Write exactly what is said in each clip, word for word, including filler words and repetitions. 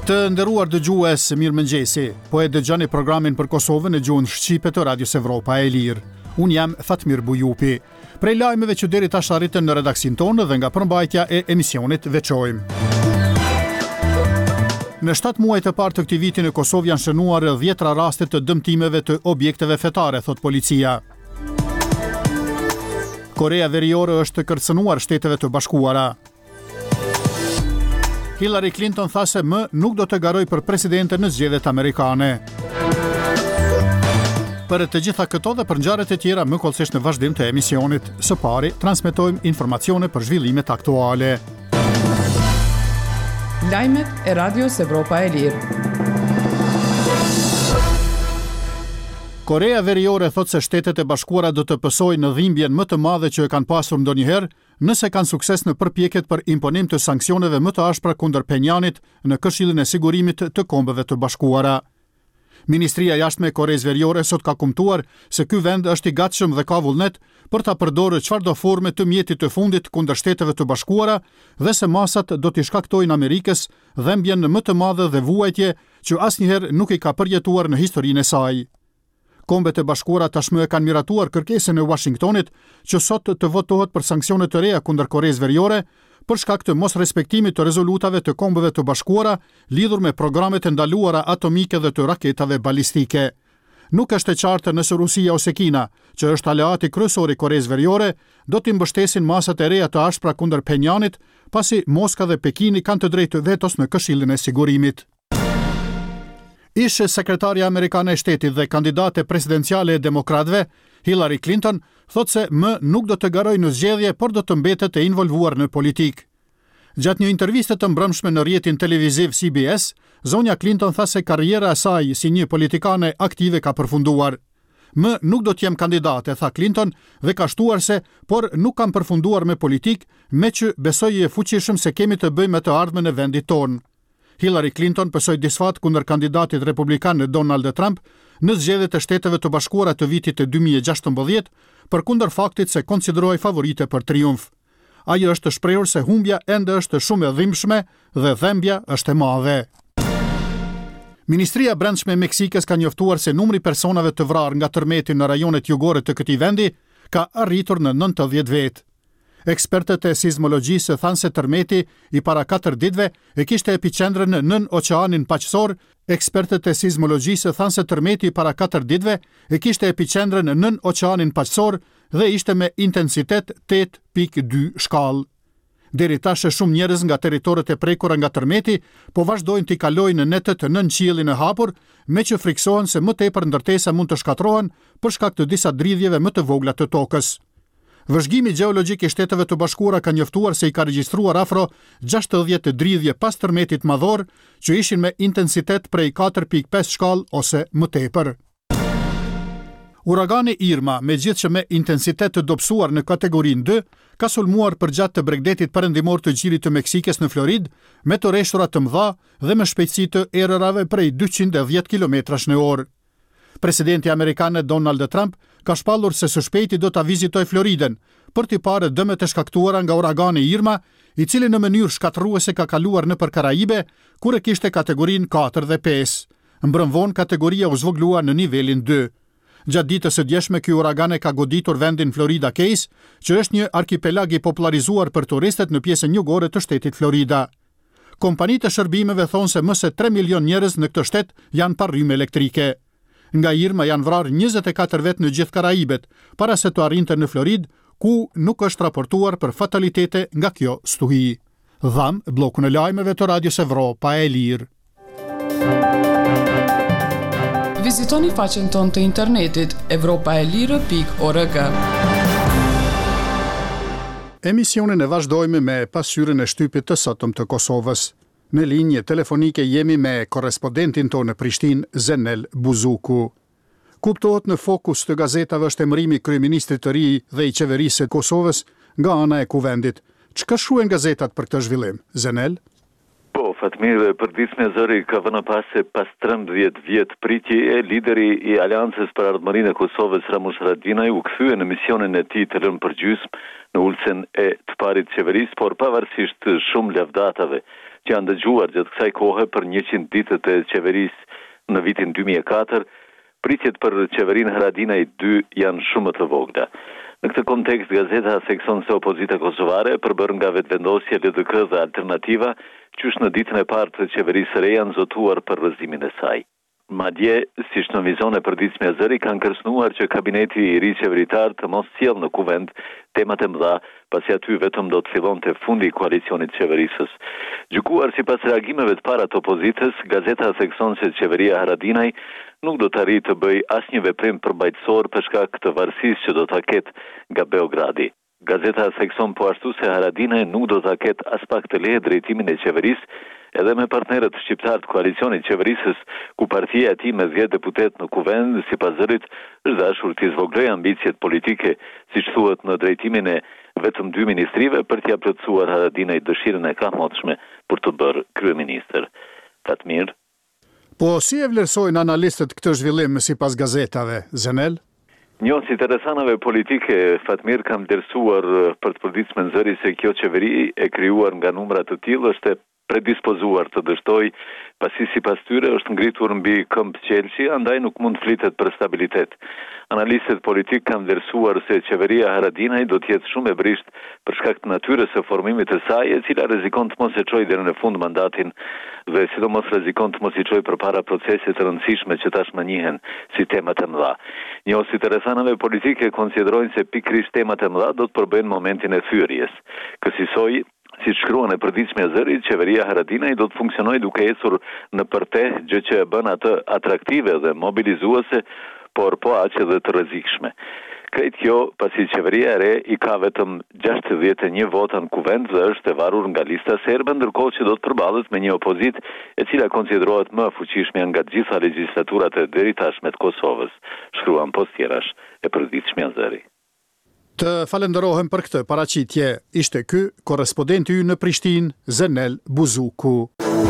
Të nderuar dëgjues, mirëmëngjesi. Po e dëgjoni programin për Kosovën në gjuhën shqipe të Radios Evropa e Lirë. Unë jam Fatmir Bujupi. Prej lajmeve që deri tash arritën në redaksin tonë dhe nga përmbajtja e emisionit veçojmë. Në shtatë muaj të parë të këtij viti në Kosovë janë shënuar dhjetra raste të dëmtimeve të objekteve fetare, thot policia. Korea Veriore është kërcënuar Shteteve të Bashkuara. Hillary Clinton tha se më nuk do të garoj për presidente në zgjedhjet amerikane. Për të gjitha këto dhe për ngjarjet e tjera më kollësisht në vazhdim të emisionit, së pari transmetojmë informacione për zhvillimet aktuale. Lajmet e Radios Evropa e Lirë. Korea Veriore thot se Shtetet e Bashkuara do të pësojnë në dhimbjen më të madhe që e kanë pasur ndonjëherë nëse kanë sukses në përpjekjet për imponim të sanksioneve më të ashpra kundër Penjanit në Këshillin e Sigurimit të Kombeve të Bashkuara. Ministria e Jashtme e Koreas Veriore sot ka kumtuar se ky vend është i gatshëm dhe ka vullnet për ta përdorur çfarëdo forme të mjetit të fundit kundër Shteteve të Bashkuara dhe se masat do t'i shkaktojnë Amerikës dhimbjen më të madhe dhe vuajtje që asnjëherë nuk i ka përjetuar në historinë e saj. Kombet e Bashkuara tashmë e kanë miratuar kërkesën e Washingtonit që sot të votohet për sanksione të reja kundër Koreas Veriore për shkak të mosrespektimit të rezolutave të Kombeve të Bashkuara lidhur me programet e ndaluara atomike dhe të raketave balistike. Nuk është e qartë nëse Rusia ose Kina, që është aleati kryesor i Koreas Veriore, do t'i mbështesin masat e reja të ashpra kundër Penjanit, pasi Moska dhe Pekini kanë të drejtë vetos në Këshillin e Sigurimit. Ish sekretarja amerikane e shtetit dhe kandidate presidenciale e demokratëve, Hillary Clinton, thot se më nuk do të garojë në zgjedhje, por do të mbetet e involvuar në politikë. Gjatë një interviste të mbrëmshme në rrjetin televiziv C B S, zonja Clinton tha se karriera e saj si një politikane aktive ka përfunduar. Më nuk do të jem kandidate, tha Clinton, dhe ka shtuar se, por nuk kam përfunduar me politikë, me që besoj e fuqishëm se kemi të bëjmë me të ardhmen e vendit tonë. Hillary Clinton pësoi disfat kundër kandidatit republikan Donald Trump në zgjedhjet e Shteteve të Bashkuara të vitit dy mijë e gjashtëmbëdhjetë, përkundër faktit se konsiderohej favorite për triumf. Ajo është shprehur se humbja ende është shumë e dhimbshme dhe dhembja është e madhe. Ministria e Brendshme e Meksikës ka njoftuar se numri personave të vrarë nga tërmeti në rajonet jugore të këtij vendi ka arritur në nëntëdhjetë vetë. Ekspertët e sismologjisë thanë se tërmeti i para katër ditëve e kishte epicendrën në nën oqeanin paqësor. Ekspertët e sismologjisë thanë se tërmeti i para katër ditëve e kishte epicendrën në nën oqeanin paqësor dhe ishte me intensitet tetë pikë dy shkallë. Deri tash shumë njerëz nga territoret e prekura nga tërmeti po vazhdojnë t'i kalojnë në netët nën qiellin e hapur, me që friksohen se më tepër ndërtesa mund të shkatërrohen për shkak të disa dridhjeve më të vogla të tokës. Vëzhgimi gjeologjik i Shteteve të Bashkuara ka njoftuar se i ka regjistruar afro gjashtëdhjetë dridhje pas tërmetit madhor që ishin me intensitet prej katër pikë pesë shkallë ose më tepër. Uragani Irma, megjithëse me intensitet të dobësuar në kategorinë dy, ka sulmuar përgjatë të bregdetit perëndimor të gjirit të Meksikës në Floridë me të rreshtura të mëdha dhe me shpejtësi të erërave prej dyqind e dhjetë kilometrash në orë. Presidenti amerikan Donald Trump ka shpallur se së shpejti do ta vizitojë Floridën për t'i parë dëmet e shkaktuara nga uragani Irma, i cili në mënyrë shkatërruese ka kaluar nëpër Karaibe, kur e kishte kategorinë katër dhe pesë. Mbrëm vonë kategoria u zvoglua në nivelin dy. Gjatë ditës së djeshme ky uragan e ka goditur vendin Florida Keys, që është një arkipelag i popularizuar për turistët në pjesën jugore të shtetit Florida. Kompanitë e shërbimeve thonë se më se tre milion njerëz në këtë shtet janë pa rrymë elektrike. Nga Irma janë vrarë njëzet e katër vetë në gjithë Karaibet, para se të arrinte në Floridë, ku nuk është raportuar për fatalitete nga kjo stuhi. Dham bllokun e lajmeve të Radios Evropa e Lirë. Vizitoni faqen tonë të internetit evropaelire pikë org. Emisionin e vazhdojmë me pasqyrën e shtypit të sotëm të Kosovës. Në linje telefonike jemi me korrespondentin tonë në Prishtinë, Zenel Buzuku. Kuptohet në fokus të gazetave është emërimi kryeministrit të ri dhe i qeverisë së Kosovës nga ana e kuvendit. Çka shkruajnë gazetat për këtë zhvillim, Zenel? Po, Fatmir, përditshmja zëri ka vënë pas se pas trembëdhjetë vjet pritje e lideri i Aleancës për Ardhmërinë e Kosovës Ramush Haradinaj u kthye në misionin e tij të lënë përgjysmë në ulsen e të parit qeverisë, por pavarësisht shumë lavdatave që janë dëgjuar gjatë kësaj kohe për njëqind ditët e qeverisë në vitin dy mijë e katër, pritjet për qeverinë Haradinaj dy janë shumë të vogla. Në këtë kontekst, gazeta seksion se opozita kosovare përbër nga vetëvendosja L D K dhe Alternativa, qysh në ditën e parë të qeverisë së re janë zotuar për rrëzimin e saj. Madje, siç në vizon e përditshme e zëri, kanë kërcënuar që kabineti i ri qeveritar të mos sjellë në kuvend temat e mëdha, pasi aty vetëm do të fillonte fundi i koalicionit qeverisës. Gjykuar sipas reagimeve të para të opozitës, gazeta thekson se qeveria Haradinaj nuk do të arrijë të bëjë asnjë veprim përmbajtësor për shkak të varësisë që do ta ketë nga Beogradi. Gazeta thekson po ashtu se Haradinaj nuk do ta ketë as pak të lehtë drejtimin e qeverisë, edhe me partnerët shqiptar të koalicionit qeverisës, ku partia e tij me dhjetë deputet në kuvend, sipas zërit, është dashur të zvogëlojë ambicjet politike, siç thuhet në drejtimin e vetëm dy ministrive për t'ia plotësuar Haradinaj dëshirën e kamotshme për të bërë kryeministër. Fatmir. Po si e vlerësojnë analistët këtë zhvillim sipas gazetave, Zenel? Njohësit e rrethanave politike, Fatmir, kam vlerësuar për të përditshme në zëri se kjo qeveri e krijuar nga numra të tillë është e predispozuar të dështoj, pasi sipas tyre është ngritur mbi këmbë qelçi, andaj nuk mund flitet për stabilitet. Analistët politik kanë vlerësuar se qeveria Haradinaj do të jetë shumë e brisht për shkak të natyrës së formimit të saj, e cila rrezikon të mos e çojë deri në fund mandatin dhe sidomos rrezikon të mos i çojë përpara procese të rëndësishme që tashmë njihen si temat e mëdha. Njohësit e rrethanave politike konsiderojnë se pikërisht temat e mëdha do të përbëjnë momentin e thyrjes. Kësaj si shkruan e përditshme e zërit, qeveria Haradinaj do të funksionojë duke ecur në përte, gjë që e bën atë atraktive dhe mobilizuese, por po aq edhe të rrezikshme. Krejt kjo, pasi qeveria e re i ka vetëm gjashtëdhjetë e një vota në kuvend dhe është e varur nga lista serbe, ndërkohë që do të përballet me një opozitë e cila konsiderohet më e fuqishme nga të gjitha legjislaturat e deritashme të Kosovës, shkruan postjerash e përditshme e zëri. Të falenderohem për këtë paraqitje. Ishte ky korrespondenti ynë në Prishtinë, Zenel Buzuku.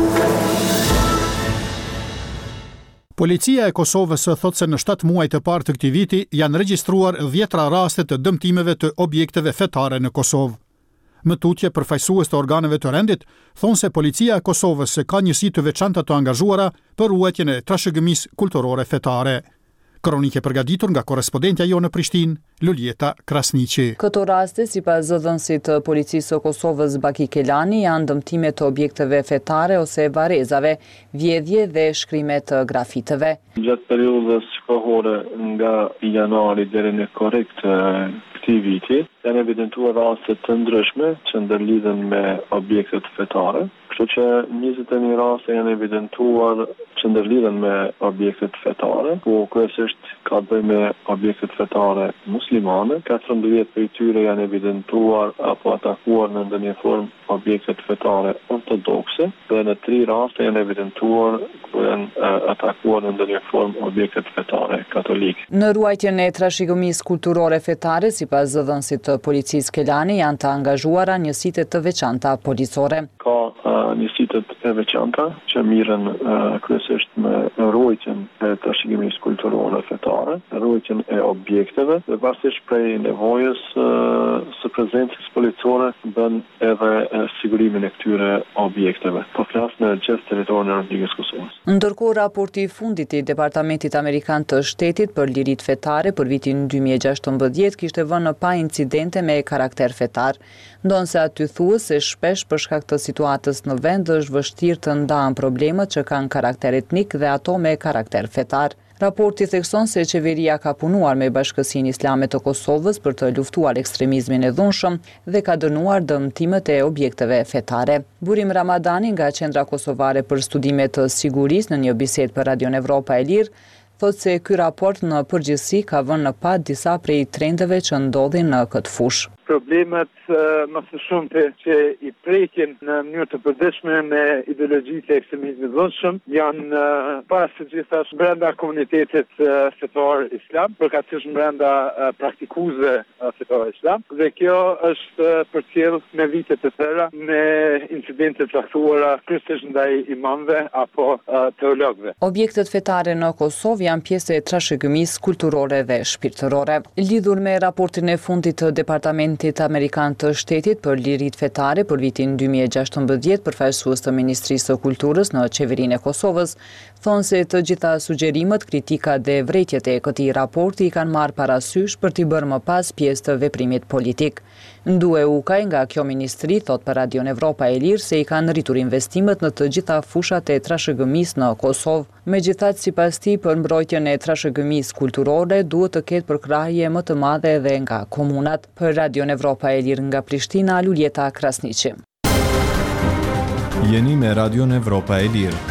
Policia e Kosovës thot se në shtatë muaj të parë të këtij viti janë regjistruar dhjetra raste të dëmtimeve të objekteve fetare në Kosovë. Më tutje, përfaqësues të organeve të rendit thonë se policia e Kosovës se ka njësi të veçanta të angazhuara për ruajtjen e trashëgimisë kulturore fetare. Kronike përgatitur nga korrespondentja jo në Prishtinë, Luljeta Krasniqi. Këto raste, sipas zëdhënësit të policisë së Kosovës Baki Kelani, janë dëmtime të objekteve fetare ose varezave, vjedhje dhe shkrime të grafiteve. Gjatë periudhës kohore nga janari deri në korrekt këtij viti, janë evidentuar raste të ndryshme që ndërlidhen me objektet fetare. Kështu që njëzet e një raste janë evidentuar që ndërlidhen me objektet fetare, ku kryesisht ka të bëjë me objektet fetare muslimane. katërmbëdhjetë prej tyre janë evidentuar apo atakuar në ndonjë formë objektet fetare ortodokse, dhe në tre raste janë evidentuar ku janë atakuar në ndonjë formë objektet fetare katolike. Në ruajtjen e trashëgimisë kulturore fetare, sipas zëdhënësit të policisë Kelani, janë të angazhuara njësitë të veçanta policore. Ka njësitë e veçanta që mirën uh, kryesisht me ruajtjen e trashëgimisë kulturore fetare, ruajtjen e objekteve dhe pavarësisht prej nevojës uh, së prezencës policore bën edhe uh, sigurimin e këtyre objekteve. Po flas në gjithë territorin e Republikës Kosovës. Ndërkohë, raporti i fundit i Departamentit Amerikan të Shtetit për Liritë Fetare për vitin dy mijë e gjashtëmbëdhjetë kishte vënë pa incidente me karakter fetar, ndonse aty thuhet se shpesh për shkak të situatës në vend është vështirë të ndahen problemet që kanë karakter etnik dhe ato me karakter fetar. Raporti thekson se qeveria ka punuar me Bashkësinë Islame të Kosovës për të luftuar ekstremizmin e dhunshëm dhe ka dënuar dëmtimet e objekteve fetare. Burim Ramadani nga Qendra Kosovare për Studime të Sigurisë në një bisedë për Radion Evropa e Lirë thotë se ky raport në përgjithësi ka vënë në pa disa prej trendeve që ndodhin në këtë fushë. Problemet uh, më së shumti që i prekin në mënyrë të përditshme me ideologjitë e ekstremizmit dhunshëm janë uh, pas së gjithash brenda komunitetit uh, fetar islam, përkatësisht brenda uh, praktikuesve uh, fetar islam, dhe kjo është uh, përcjell me vite të tëra me incidente të caktuara kryesisht ndaj imamëve apo uh, teologëve. Objektet fetare në Kosovë janë pjesë e trashëgimisë kulturore dhe shpirtërore. Lidhur me raportin e fundit të Departamentit Departamentit Amerikan të Shtetit për Liritë Fetare për vitin dy mijë e gjashtëmbëdhjetë, përfaqësues të Ministrisë së Kulturës në qeverinë e Kosovës, thonë se të gjitha sugjerimet, kritika dhe vretjet e këtij raporti i kanë marrë parasysh për t'i bërë më pas pjesë të veprimit politik. Ndue Ukaj nga kjo ministri thot për Radion Evropa e Lirë se i kanë rritur investimet në të gjitha fushat e trashëgëmisë në Kosovë. Megjithatë, sipas tij, për mbrojtjen e trashëgëmisë kulturore duhet të ketë përkrahje më të madhe edhe nga komunat. Për Radion Evropa e Lirë nga Prishtina, Luljeta Krasniqi. Jeni me Radion Evropa e Lirë.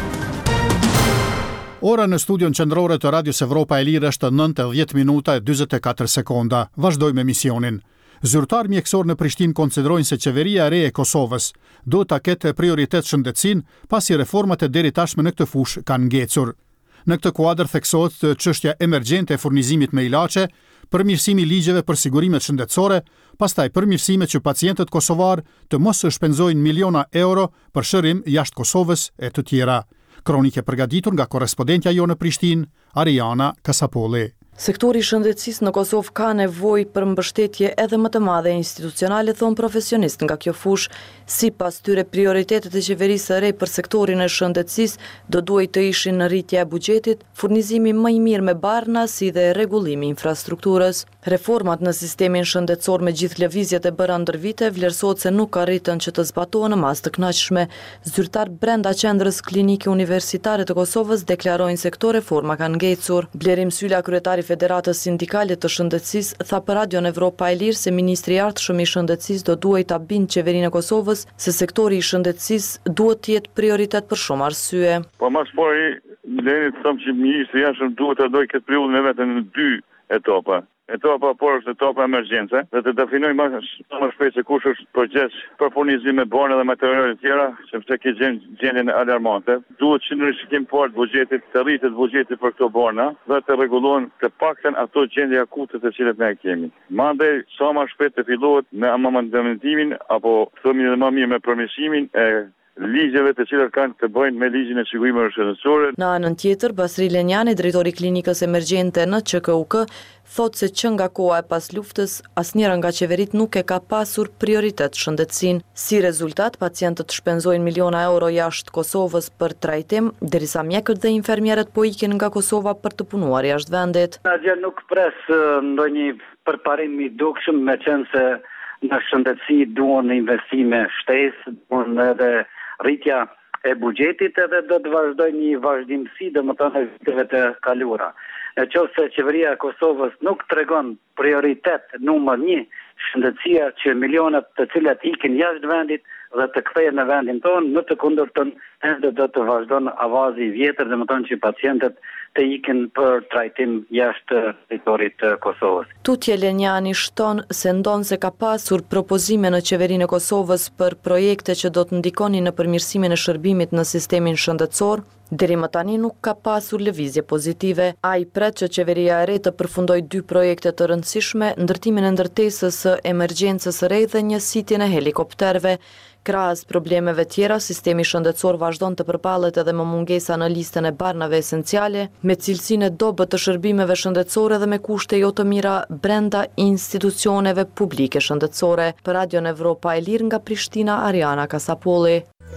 Ora në studion qendrore të Radios Evropa e Lirë është nëntë e dhjetë minuta e dyzet e katër sekonda. Vazhdojmë emisionin. Zyrtar mjekësor në Prishtinë konsiderojnë se qeveria e re e Kosovës duhet ta ketë prioritet shëndetësinë, pasi reformat e deri tashme në këtë fushë kanë ngecur. Në këtë kuadër theksohet të çështja emergjente e furnizimit me ilaçe, përmirësimi i ligjeve për sigurimet shëndetësore, pastaj përmirësime që pacientët kosovar të mos shpenzojnë miliona euro për shërim jashtë Kosovës e të tjera. Kronike përgatitur nga korrespondentja jo në Prishtinë, Ariana Kasapolli. Sektori i shëndetësisë në Kosovë ka nevojë për mbështetje edhe më të madhe institucionale, thon profesionist nga kjo fushë. Sipas tyre, prioritetet e qeverisë së re për sektorin e shëndetësisë do duhet të ishin në rritja e buxhetit, furnizimi më i mirë me barna, si dhe rregullimi i infrastrukturës. Reformat në sistemin shëndetësor me gjithë lëvizjet e bëra ndër vite vlerësohet se nuk arritën që të zbatohen në masë të kënaqshme. Zyrtar brenda qendrës klinike universitare të Kosovës deklarojnë se këto reforma kanë ngecur. Blerim Sylla, kryetari Federatës Sindikale të Shëndetësisë, tha për Radion Evropa e Lirë se ministri i ardhshëm i shëndetësisë do duhet ta bindë qeverinë e Kosovës se sektori i shëndetësisë duhet të jetë prioritet për shumë arsye. Po më shpori, lejeni të them që ministri i jashtëm duhet të dojë këtë periudhën e vetën në dy etapa. Etapa por është etapa emergjence dhe të definojmë më, më shpejt se kush është përgjegjës për furnizim me borne dhe materiale të tjera, sepse ke gjendjen alarmante. Duhet që në rishikim parë të buxhetit të rritet buxheti për këto borna dhe të rregullohen të paktën ato gjendje akute të cilat ne kemi. Mandej sa më shpejt të fillohet me amamentimin apo themi më mirë me përmirësimin e ligjeve të cilat kanë të bëjnë me ligjin e sigurimeve shëndetësore. Në anën tjetër, Basri Lenjani, drejtori i klinikës emergjente në Q K U K, thotë se që nga koha e pas luftës, asnjëra nga qeverit nuk e ka pasur prioritet shëndetësinë. Si rezultat, pacientët shpenzojnë miliona euro jashtë Kosovës për trajtim, derisa mjekët dhe infermierët po ikin nga Kosova për të punuar jashtë vendit. Asgjë nuk pres ndonjë përparim i dukshëm, me qenë se në shëndetësi duhen investime shtesë, duhen edhe rritja e buxhetit, edhe do të vazhdoj një vazhdimsi dhe më tonë e viteve të kaluara. Në qoftë se qeveria e Kosovës nuk tregon prioritet numër një shëndetësia, që milionat të cilat ikin jashtë vendit dhe të kthehen në vendin tonë, në të kundërtën ende do të vazhdon avazi i vjetër, dhe më tonë që pacientët të ikin për trajtim jashtë territorit të Kosovës. Tutje Lenjani shton se ndonë se ka pasur propozime në qeverinë e Kosovës për projekte që do të ndikonin në përmirësimin e shërbimit në sistemin shëndetësor, deri më tani nuk ka pasur lëvizje pozitive. Ai pret që qeveria e re të përfundojë dy projekte të rëndësishme, ndërtimin e ndërtesës së emergjencës së re dhe njësitjen e helikopterëve. Krahas problemeve tjera, sistemi shëndetësor vazhdon të përballet edhe me mungesa në listën e barnave esenciale, me cilësinë e dobët të shërbimeve shëndetësore dhe me kushte jo të mira brenda institucioneve publike shëndetësore. Për Radion Evropa e Lirë nga Prishtina, Ariana Kasapolli.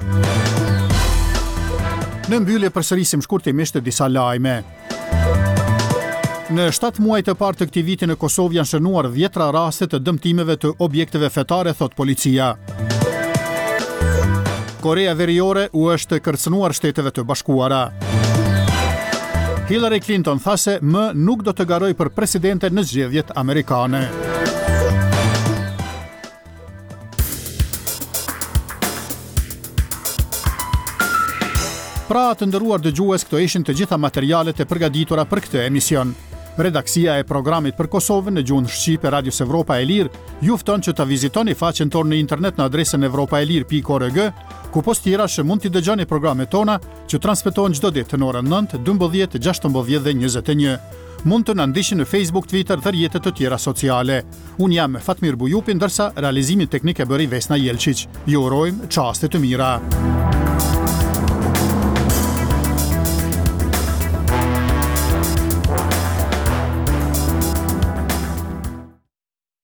Në mbyllje përsërisim shkurtimisht disa lajme. Në shtatë muaj të parë të këtij viti në Kosovë janë shënuar dhjetra raste të dëmtimeve të objekteve fetare, thot policia. Korea Veriore u është kërcënuar Shteteve të Bashkuara. Hillary Clinton tha se më nuk do të garoj për presidente në zgjedhjet amerikane. Pra të nderuar dëgjues, këto ishin të gjitha materialet e përgatitura për këtë emision. Redaksia e programit për Kosovën në gjuhën shqipe Radios Evropa e Lirë ju fton që ta vizitoni faqen tonë në internet në adresën evropaelir pikë org, ku post tjera që mund t'i dëgjoni programet tona që transmetohen çdo ditë në orën nëntë, dymbëdhjetë, gjashtëmbëdhjetë dhe njëzet e një. Mund të na ndiqni në Facebook, Twitter dhe rrjetet të tjera sociale. Unë jam Fatmir Bujupi, ndërsa realizimin teknik e bëri Vesna Jelčić. Ju urojmë çaste të mira.